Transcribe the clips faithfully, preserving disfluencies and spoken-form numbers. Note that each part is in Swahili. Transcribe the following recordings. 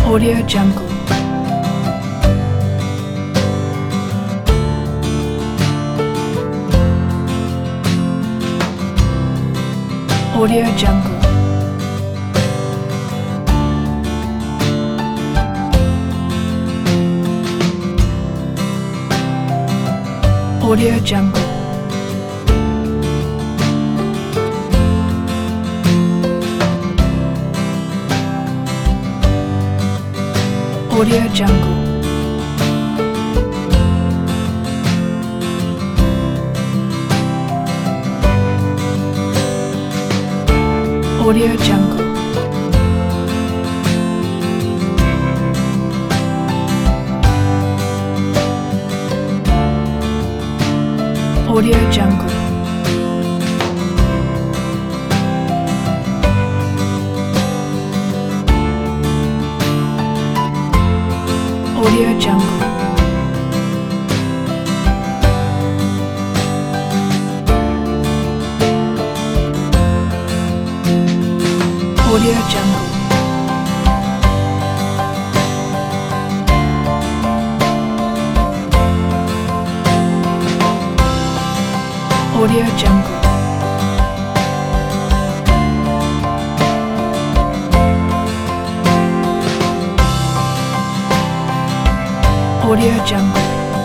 Audio Jungle. Audio Jungle. Audio Jungle. Audio Jungle. Audio Jungle. Audio Jungle. Audio Jungle. Audio Jungle. Audio Jungle. Audio Jungle.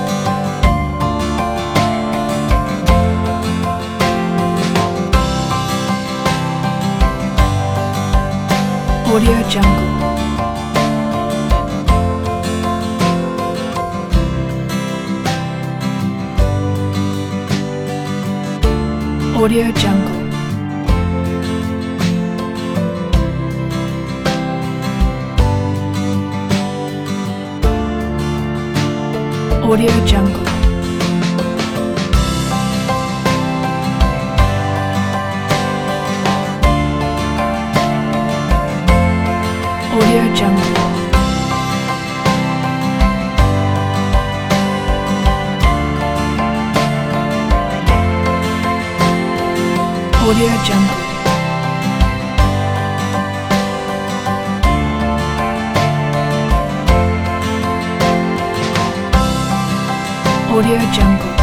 Audio Jungle. Audio Jungle. Audio Jungle. Audio Jungle. Audio Jungle. Audio Jungle.